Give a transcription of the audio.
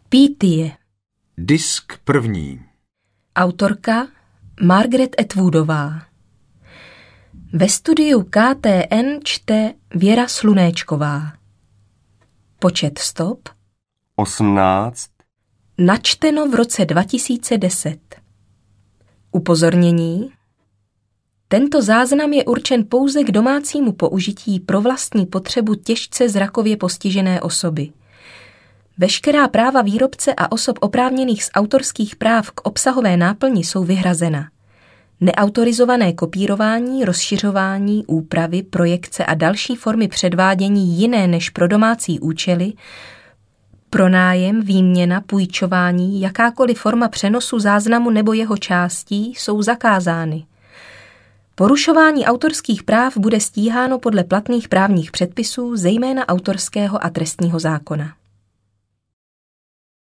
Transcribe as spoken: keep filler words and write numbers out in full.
Pítie. Disk první. Autorka Margaret Atwoodová. Ve studiu K T N čte Věra Slunéčková. Počet stop osmnáct. Načteno v roce dva tisíce deset. Upozornění. Tento záznam je určen pouze k domácímu použití pro vlastní potřebu těžce zrakově postižené osoby. Veškerá práva výrobce a osob oprávněných z autorských práv k obsahové náplni jsou vyhrazena. Neautorizované kopírování, rozšiřování, úpravy, projekce a další formy předvádění jiné než pro domácí účely, pronájem, výměna, půjčování, jakákoliv forma přenosu záznamu nebo jeho částí jsou zakázány. Porušování autorských práv bude stíháno podle platných právních předpisů, zejména autorského a trestního zákona.